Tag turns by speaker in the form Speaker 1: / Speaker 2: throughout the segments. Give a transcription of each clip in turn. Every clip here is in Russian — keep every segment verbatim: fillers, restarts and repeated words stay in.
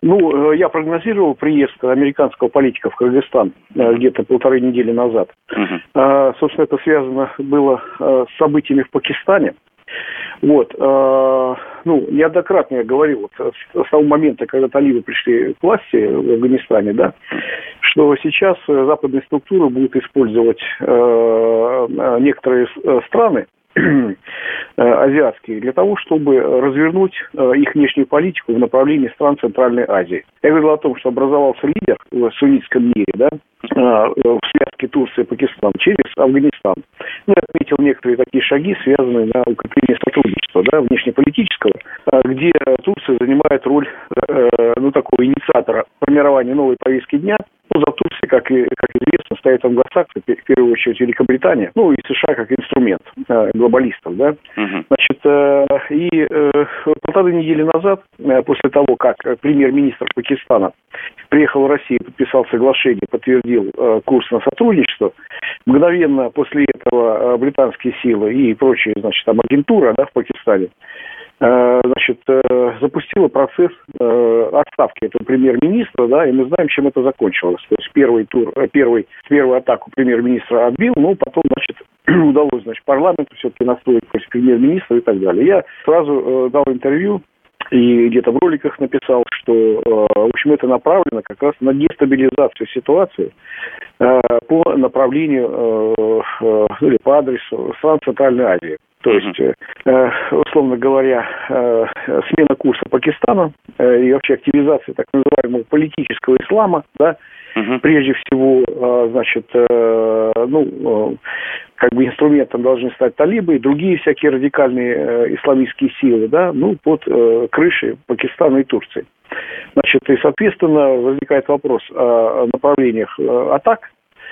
Speaker 1: Ну, я прогнозировал приезд американского политика в Кыргызстан где-то полторы недели назад. Uh-huh. Собственно, это связано было с событиями в Пакистане. Вот, ну, неоднократно я говорил, вот, с того момента, когда талибы пришли к власти в Афганистане, да, что сейчас западные структуры будут использовать некоторые страны, азиатские, для того, чтобы развернуть их внешнюю политику в направлении стран Центральной Азии. Я говорил о том, что образовался лидер в суннитском мире, да, в связке Турции и Пакистана через Афганистан. Ну, я отметил некоторые такие шаги, связанные на укрепление сотрудничества, да, внешнеполитического, где Турция занимает роль, ну, такого инициатора формирования новой повестки дня. Ну, за Турцией, как, и, как известно, стоят англосаксы, в первую очередь Великобритания, ну и США как инструмент э, глобалистов, да. Uh-huh. Значит, э, и э, полторы недели назад, э, после того, как премьер-министр Пакистана приехал в Россию, подписал соглашение, подтвердил э, курс на сотрудничество, мгновенно после этого э, британские силы и прочие, значит, там агентура, да, в Пакистане, значит, запустила процесс отставки этого премьер-министра, да, и мы знаем, чем это закончилось. То есть первый тур, первый, первую атаку премьер-министра отбил, но потом, значит, удалось, значит, парламенту все-таки настроить против премьер-министра и так далее. Я сразу дал интервью и где-то в роликах написал, что, в общем, это направлено как раз на дестабилизацию ситуации по направлению или по адресу стран Центральной Азии. То есть, э, условно говоря, э, смена курса Пакистана э, и вообще активизация так называемого политического ислама, да, uh-huh. прежде всего, э, значит, э, ну, э, как бы инструментом должны стать талибы и другие всякие радикальные э, исламистские силы, да, ну, под э, крышей Пакистана и Турции. Значит, и, соответственно, возникает вопрос о направлениях э, атак,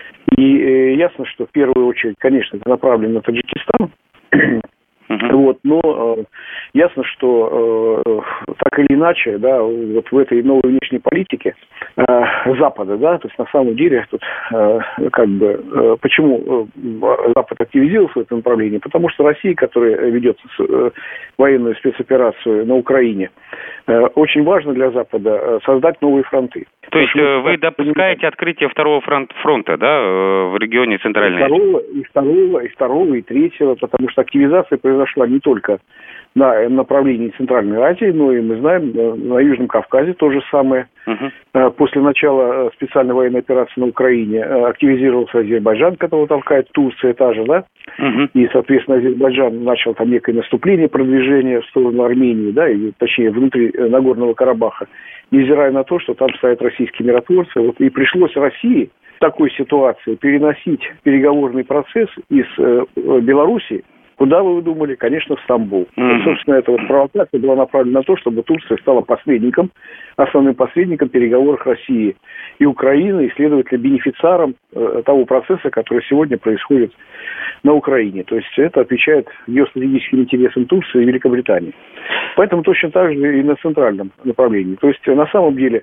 Speaker 1: и э, ясно, что в первую очередь, конечно, это направлено на Таджикистан. Uh-huh. Вот, но э, ясно, что э, так или иначе, да, вот в этой новой внешней политике э, Запада, да, то есть на самом деле тут э, как бы э, почему э, Запад активизировался в этом направлении? Потому что Россия, которая ведет э, военную спецоперацию на Украине, э, очень важно для Запада э, создать новые фронты.
Speaker 2: То есть э, вы допускаете открытие второго фронт, фронта, да, э, в регионе Центральной Азии?
Speaker 1: Второго, и второго, и второго, и третьего, потому что активизация произошла не только на направлении Центральной Азии, но и, мы знаем, на Южном Кавказе то же самое. Uh-huh. После начала специальной военной операции на Украине активизировался Азербайджан, которого толкает Турция, та же, да? Uh-huh. И, соответственно, Азербайджан начал там некое наступление, продвижение в сторону Армении, да, и, точнее, внутри Нагорного Карабаха, невзирая на то, что там стоят российские миротворцы. Вот и пришлось России в такой ситуации переносить переговорный процесс из э, Белоруссии. Куда вы думали? Конечно, в Стамбул. Mm-hmm. И, собственно, эта вот провокация была направлена на то, чтобы Турция стала посредником, основным посредником в переговорах России и Украины, и, следовательно, бенефициаром э, того процесса, который сегодня происходит на Украине. То есть это отвечает геостратегическим интересам Турции и Великобритании. Поэтому точно так же и на центральном направлении. То есть на самом деле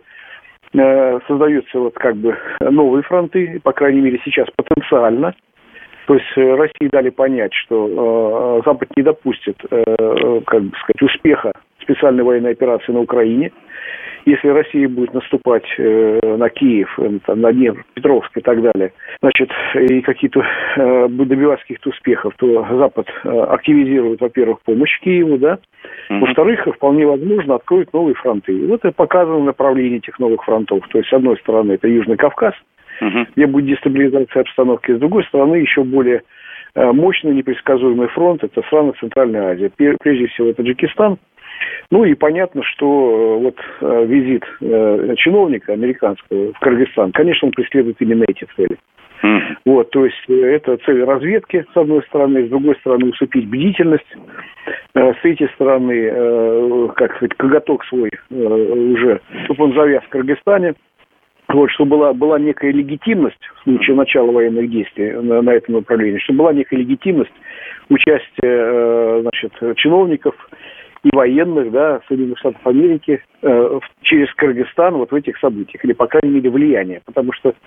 Speaker 1: э, создаются вот как бы новые фронты, по крайней мере сейчас потенциально. То есть России дали понять, что э, Запад не допустит, э, как бы сказать, успеха специальной военной операции на Украине. Если Россия будет наступать э, на Киев, э, там, на Днепропетровск и так далее, значит, и какие-то э, будет добиваться каких-то успехов, то Запад э, активизирует, во-первых, помощь Киеву, да, mm-hmm. во-вторых, вполне возможно, откроет новые фронты. И вот это показано направление этих новых фронтов. То есть, с одной стороны, это Южный Кавказ, Uh-huh. где будет дестабилизация обстановки. С другой стороны, еще более э, мощный, непредсказуемый фронт – это страны Центральной Азии. Прежде всего, Таджикистан. Ну и понятно, что э, вот э, визит э, чиновника американского в Кыргызстан, конечно, он преследует именно эти цели. Uh-huh. Вот, то есть э, это цель разведки, с одной стороны, с другой стороны, усыпить бдительность. Э, с третьей стороны, э, как сказать, коготок свой э, уже, чтобы он завяз в Кыргызстане. Вот, чтобы была, была некая легитимность в случае начала военных действий на, на этом направлении, чтобы была некая легитимность участия э, значит, чиновников и военных, да, Соединенных Штатов Америки э, через Кыргызстан вот в этих событиях, или, по крайней мере, влияние. Потому что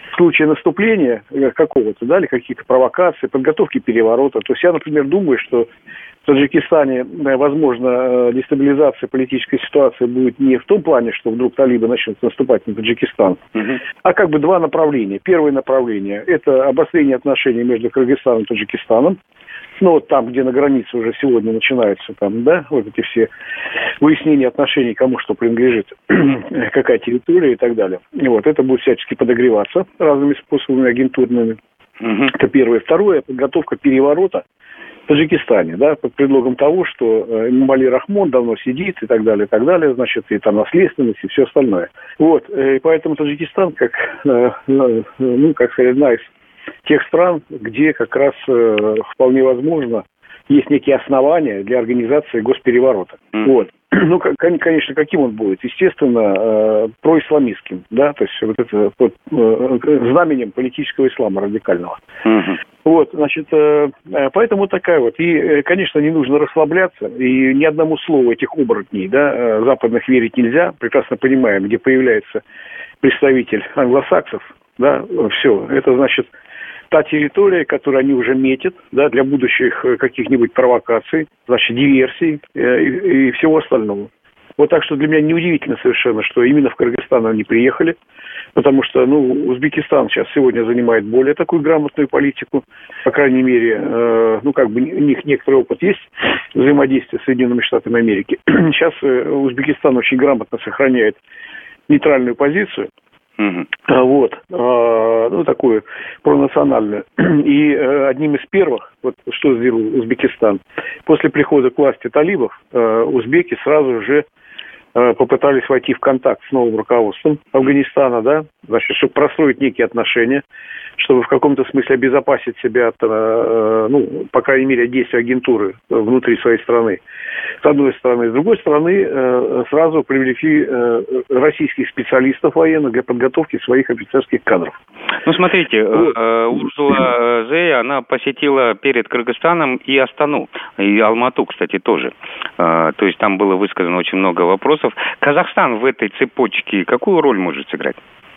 Speaker 1: в случае наступления какого-то, да, или каких-то провокаций, подготовки переворота. То есть я, например, думаю, что в Таджикистане, возможно, дестабилизация политической ситуации будет не в том плане, что вдруг талибы начнут наступать на Таджикистан, uh-huh. а как бы два направления. Первое направление – это обострение отношений между Кыргызстаном и Таджикистаном. Ну, вот там, где на границе уже сегодня начинаются там, да, вот эти все выяснения отношений, кому что принадлежит, какая территория и так далее. И вот, это будет всячески подогреваться разными способами агентурными. Uh-huh. Это первое. Второе – подготовка переворота в Таджикистане, да, под предлогом того, что Эмомали Рахмон давно сидит и так далее, и так далее, значит, и там наследственность, и все остальное. Вот, и поэтому Таджикистан, как, ну, как сказать, одна из тех стран, где как раз э, вполне возможно есть некие основания для организации госпереворота. Mm. Вот. Ну, конечно, каким он будет? Естественно, э, происламистским, да, то есть вот это под э, знаменем политического ислама радикального. Mm-hmm. Вот, значит, э, поэтому такая вот. И, конечно, не нужно расслабляться, и ни одному слову этих оборотней, да, западных верить нельзя. Прекрасно понимаем, где появляется представитель англосаксов, да, все, это значит та территория, которую они уже метят, да, для будущих каких-нибудь провокаций, значит, диверсий э, и, и всего остального. Вот так что для меня неудивительно совершенно, что именно в Кыргызстан они приехали, потому что, ну, Узбекистан сейчас сегодня занимает более такую грамотную политику, по крайней мере, э, ну, как бы у них некоторый опыт есть взаимодействия с Соединенными Штатами Америки. Сейчас э, Узбекистан очень грамотно сохраняет нейтральную позицию. Uh-huh. Вот, ну, такую пронациональную. И одним из первых, вот что сделал Узбекистан, после прихода к власти талибов, узбеки сразу же попытались войти в контакт с новым руководством Афганистана, да, значит, чтобы простроить некие отношения, чтобы в каком-то смысле обезопасить себя от, ну, по крайней мере, от действия агентуры внутри своей страны. С одной стороны. С другой стороны, сразу привлекли российских специалистов военных для подготовки своих офицерских кадров.
Speaker 2: Ну, смотрите, вот. Урсула Зея, она посетила перед Кыргызстаном и Астану, и Алмату, кстати, тоже. То есть там было высказано очень много вопросов. Казахстан в этой цепочке какую роль может сыграть?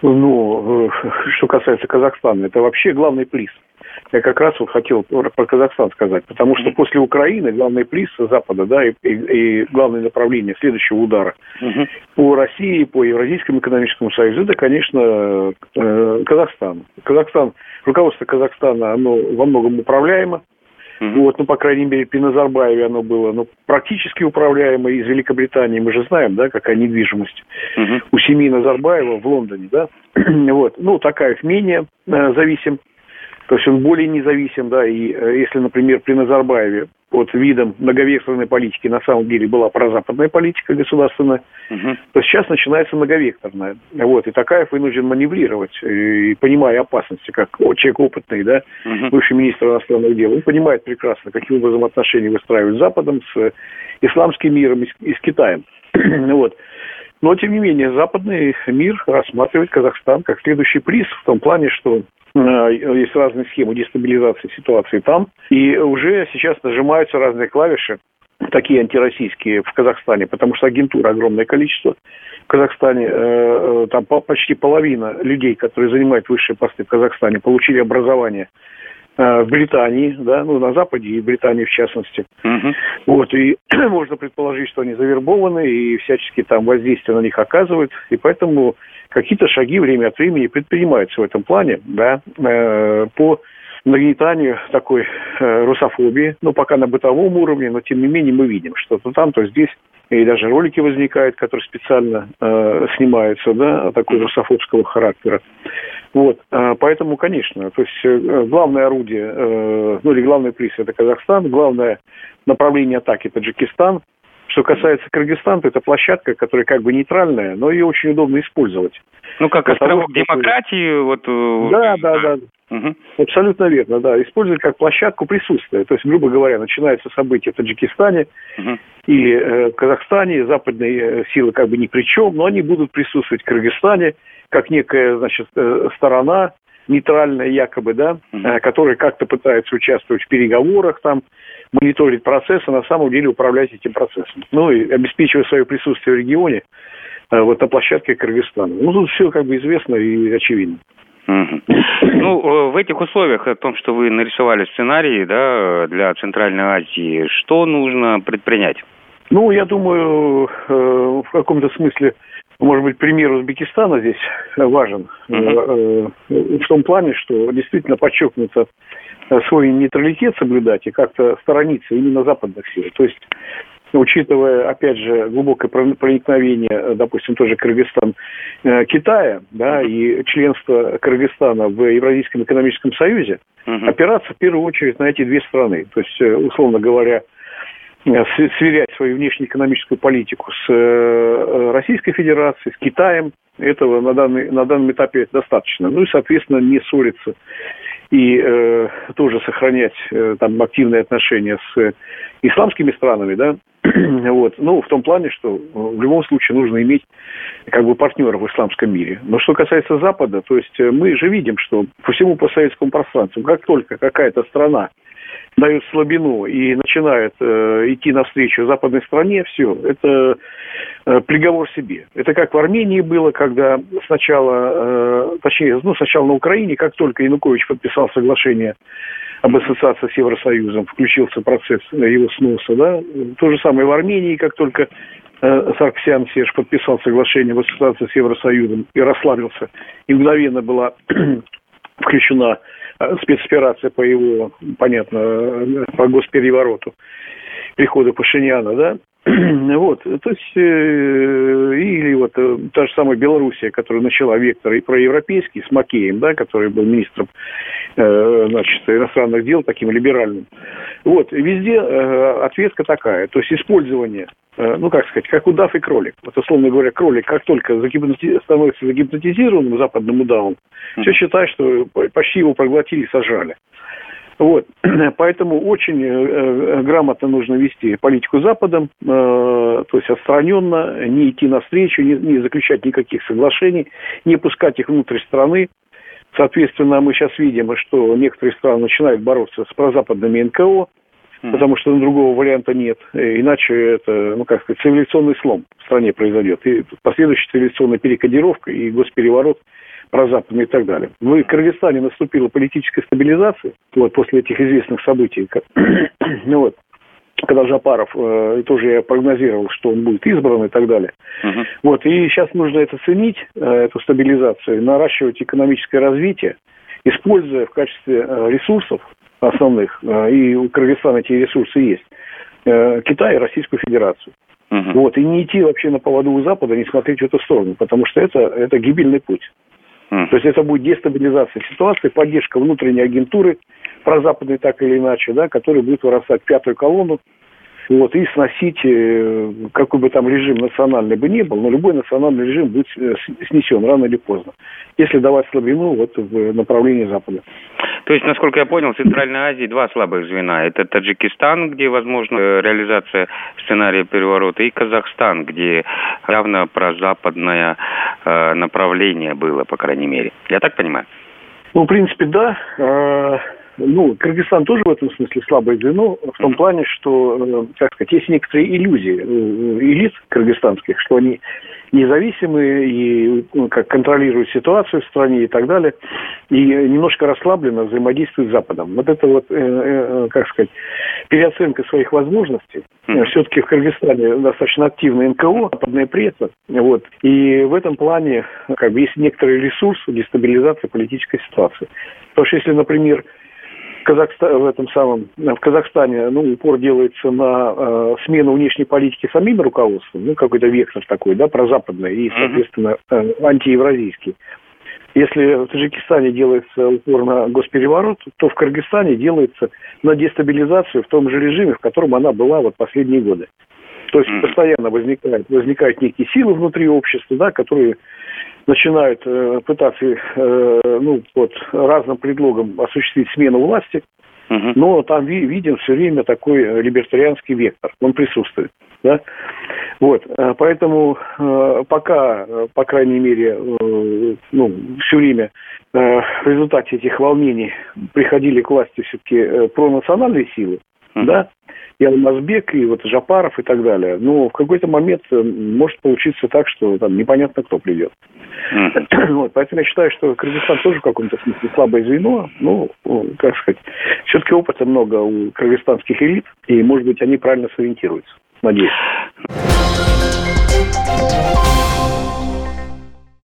Speaker 1: Ну, что касается Казахстана, это вообще главный приз. Я как раз вот хотел про Казахстан сказать, потому что после Украины главный приз Запада, да, и, и, и главное направление следующего удара uh-huh. по России, по Евразийскому экономическому союзу, это, конечно, э, Казахстан. Казахстан, руководство Казахстана, оно во многом управляемо. Uh-huh. Вот, ну, по крайней мере, при Назарбаеве оно было, ну, практически управляемо. Из Великобритании мы же знаем, да, какая недвижимость uh-huh. у семьи Назарбаева в Лондоне, да. Вот, ну, такая менее э, зависим. То есть он более независим, да, и э, если, например, при Назарбаеве под видом многовекторной политики на самом деле была прозападная политика государственная, uh-huh. то сейчас начинается многовекторная. Вот, и Такаев вынужден маневрировать, и, понимая опасности, как человек опытный, да, uh-huh. бывший министр иностранных дел, он понимает прекрасно, каким образом отношения выстраивать с Западом, с исламским миром и с, и с Китаем. Вот. Но, тем не менее, западный мир рассматривает Казахстан как следующий приз в том плане, что есть разные схемы дестабилизации ситуации там, и уже сейчас нажимаются разные клавиши, такие антироссийские в Казахстане, потому что агентура огромное количество. В Казахстане э, там почти половина людей, которые занимают высшие посты в Казахстане, получили образование э, в Британии, да, ну, на Западе и в Британии в частности. Uh-huh. Вот, и можно предположить, что они завербованы и всячески там воздействие на них оказывают, и поэтому какие-то шаги время от времени предпринимаются в этом плане, да, э, по нагнетанию такой э, русофобии, ну, пока на бытовом уровне, но тем не менее мы видим, что то там, то здесь, и даже ролики возникают, которые специально э, снимаются, да, такой русофобского характера. Вот, э, поэтому, конечно, то есть э, главное орудие, э, ну, или главный приз – это Казахстан, главное направление атаки – Таджикистан. Что касается Кыргызстана, то это площадка, которая как бы нейтральная, но ее очень удобно использовать.
Speaker 2: Ну, как островок того, демократии, вот...
Speaker 1: Да, да, да. Угу. Абсолютно верно, да. Использовать как площадку присутствия. То есть, грубо говоря, начинаются события в Таджикистане угу. или э, в Казахстане, западные силы как бы ни при чем, но они будут присутствовать в Кыргызстане как некая, значит, сторона нейтральная якобы, да, угу. которая как-то пытается участвовать в переговорах там, мониторить процесс, а на самом деле управлять этим процессом. Ну и обеспечивая свое присутствие в регионе, вот на площадке Кыргызстана. Ну, тут все как бы известно и очевидно.
Speaker 2: Угу. Ну, в этих условиях, о том, что вы нарисовали сценарий, да, для Центральной Азии, что нужно предпринять?
Speaker 1: Ну, я думаю, в каком-то смысле, может быть, пример Узбекистана здесь важен. Uh-huh. В том плане, что действительно подчеркнуто свой нейтралитет соблюдать и как-то сторониться именно западных сил. То есть, учитывая, опять же, глубокое проникновение, допустим, тоже Кыргызстан, Китая, да, и членство Кыргызстана в Евразийском экономическом союзе, uh-huh. опираться в первую очередь на эти две страны. То есть, условно говоря, сверять свою внешнеэкономическую политику с Российской Федерацией, с Китаем, этого на, данный, на данном этапе достаточно. Ну и, соответственно, не ссориться и э, тоже сохранять э, там активные отношения с исламскими странами, да, вот, ну, в том плане, что в любом случае нужно иметь как бы партнеров в исламском мире. Но что касается Запада, то есть мы же видим, что по всему постсоветскому пространству, как только какая-то страна дает слабину и начинает э, идти навстречу западной стране, все, это э, приговор себе. Это как в Армении было, когда сначала, э, точнее, ну, сначала на Украине, как только Янукович подписал соглашение об ассоциации с Евросоюзом, включился процесс его сноса, да, то же самое в Армении, как только э, Сарксян Серж подписал соглашение об ассоциации с Евросоюзом и расслабился, и мгновенно была включена спецоперация по его, понятно, по госперевороту, приходу Пашиняна, да, вот, то есть, э, или вот э, та же самая Белоруссия, которая начала вектор и проевропейский с Макеем, да, который был министром, э, значит, иностранных дел, таким либеральным. Вот, и везде э, ответка такая, то есть использование, э, ну, как сказать, как удав и кролик. Вот, условно говоря, кролик, как только загипноти... становится загипнотизированным западным удавом, mm-hmm. все считает, что почти его проглотили и сожрали. Вот. Поэтому очень э, грамотно нужно вести политику Западом, э, то есть отстраненно, не идти навстречу, не, не заключать никаких соглашений, не пускать их внутрь страны. Соответственно, мы сейчас видим, что некоторые страны начинают бороться с прозападными эн ка о, mm-hmm. потому что другого варианта нет. Иначе это, ну как сказать, цивилизационный слом в стране произойдет. И последующая цивилизационная перекодировка и госпереворот прозападный и так далее. В Кыргызстане наступила политическая стабилизация, вот, после этих известных событий. Ну, вот, когда Жапаров, э, тоже я прогнозировал, что он будет избран и так далее. Uh-huh. Вот, и сейчас нужно это ценить, э, эту стабилизацию, наращивать экономическое развитие, используя в качестве э, ресурсов основных, э, и у Кыргызстана эти ресурсы есть, э, Китай и Российскую Федерацию. Uh-huh. Вот, и не идти вообще на поводу у Запада, не смотреть в эту сторону, потому что это, это гибельный путь. Uh-huh. То есть это будет дестабилизация ситуации, поддержка внутренней агентуры, прозападной так или иначе, да, который будет вырастать в пятую колонну, вот, и сносить, э, какой бы там режим национальный бы ни был, но любой национальный режим будет снесен рано или поздно, если давать слабину вот в направлении Запада.
Speaker 2: То есть, насколько я понял, в Центральной Азии два слабых звена. Это Таджикистан, где возможна реализация сценария переворота, и Казахстан, где явно прозападное э, направление было, по крайней мере. Я так понимаю?
Speaker 1: Ну, в принципе, да. Э, ну, Кыргызстан тоже в этом смысле слабое звено, в том плане, что, э, как сказать, есть некоторые иллюзии э, элит кыргызстанских, что они независимые и ну, как контролируют ситуацию в стране и так далее, и немножко расслабленно взаимодействуют с Западом. Вот это вот, э, э, как сказать, переоценка своих возможностей. Mm-hmm. Все-таки в Кыргызстане достаточно активная эн ка о, западная пресса, вот, и в этом плане как бы есть некоторый ресурс дестабилизации политической ситуации. Потому что если, например, Казахстан, в этом самом, в Казахстане, ну, упор делается на э, смену внешней политики самим руководством, ну, какой-то вектор такой, да, прозападный и, соответственно, э, антиевразийский. Если в Таджикистане делается упор на госпереворот, то в Кыргызстане делается на дестабилизацию в том же режиме, в котором она была вот последние годы. То есть постоянно возникают, возникают некие силы внутри общества, да, которые начинают э, пытаться э, ну, под разным предлогом осуществить смену власти, uh-huh. но там ви- виден все время такой либертарианский вектор, он присутствует. Да? Вот, поэтому э, пока, по крайней мере, э, ну, все время э, в результате этих волнений приходили к власти все-таки э, пронациональные силы, uh-huh. да, и Алмазбек, и вот Жапаров и так далее. Но в какой-то момент может получиться так, что там непонятно кто придет. Uh-huh. Вот, поэтому я считаю, что Кыргызстан тоже в каком-то смысле слабое звено. Ну, как сказать, все-таки опыта много у кыргызстанских элит, и, может быть, они правильно сориентируются. Надеюсь.